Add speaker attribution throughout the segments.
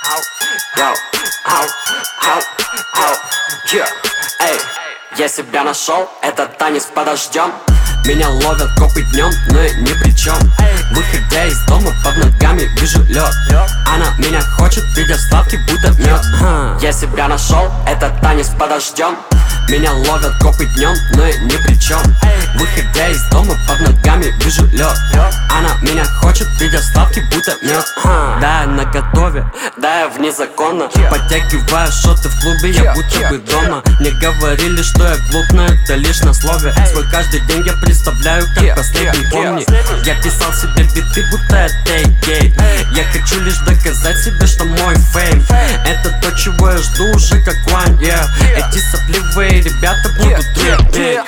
Speaker 1: Я себя нашел, это танец под дождем. Меня ловят копы днем, но я ни при чем. Выходя из дома, под ногами вижу лед. Она меня хочет, видя ставки, будто мед. Я себя нашел, это танец под дождем. Меня ловят копы днем, но я ни при чем. Выходя из дома, под ногами вижу лед. Она меня хочет, видя ставки, будто мед. Да, я наготове, да, я вне закона. Подтягиваю шоты в клубе, я будто бы дома. Мне говорили, что я глуп, но это лишь на слове. Свой каждый день я представляю, как последний, помни. Я писал себе биты, будто я тейк-гейт. Я хочу лишь доказать себе, что мой фейм это то, чего я жду уже как one, Эти сопливые ребята будут трепеть.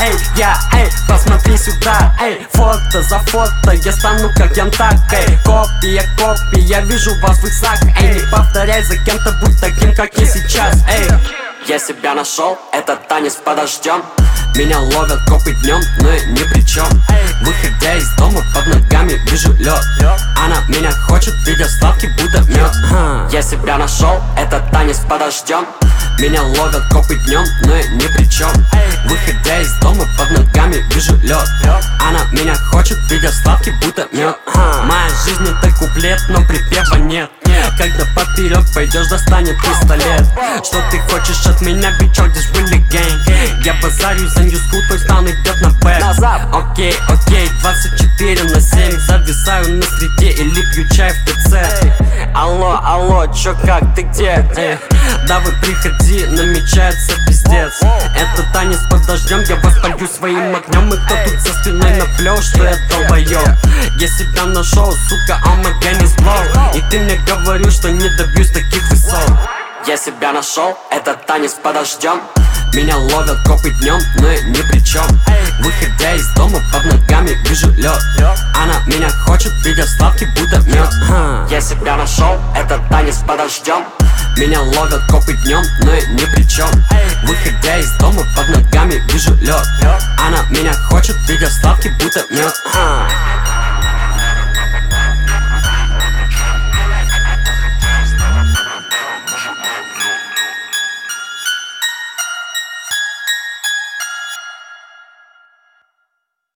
Speaker 1: Посмотри сюда, фото за фото, я стану как Янтак, копия, я вижу вас в иксах, не повторяй за кем-то, будь таким, как я сейчас, Я себя нашел, это танец под дождем. Меня ловят копы днем, но я ни при чем. Выходя из дома, под ногами вижу лед. Она меня хочет, видя ставки, будто мед. Я себя нашел, это танец под дождем. Меня ловят копы днем, но я ни при чем. Выходя из дома, под ногами вижу лед. Она меня хочет, видя ставки, будто мед. Моя жизнь это куплет, но припева нет. Когда поперек пойдешь, достанет пистолет. Что ты хочешь от меня, bitch, all this really gang. Я базарю за ньюскул, твой стан идет на бэк. Окей, 24/7. Зависаю на среде или пью чай в ТЦ. Алло, чё, как, ты где? Да вы приходи, намечается пиздец. Это танец под дождем, я вас полью своим огнем. И кто тут за спиной наплел, что я долбоёб? Я себя нашел, сука, I'm against blow. И ты мне говоришь, что не добьюсь таких высот. Я себя нашел, это танец под дождем. Меня ловят копы днем, но я ни при чем. Выходя из дома, под ногами вижу лед. Она меня хочет, видя ставки, будто мед. Я себя нашел, это танец под дождем. Меня ловят копы днем, но я ни при чем. Выходя из дома, под ногами вижу лед. Она меня хочет, видя ставки, будто мед.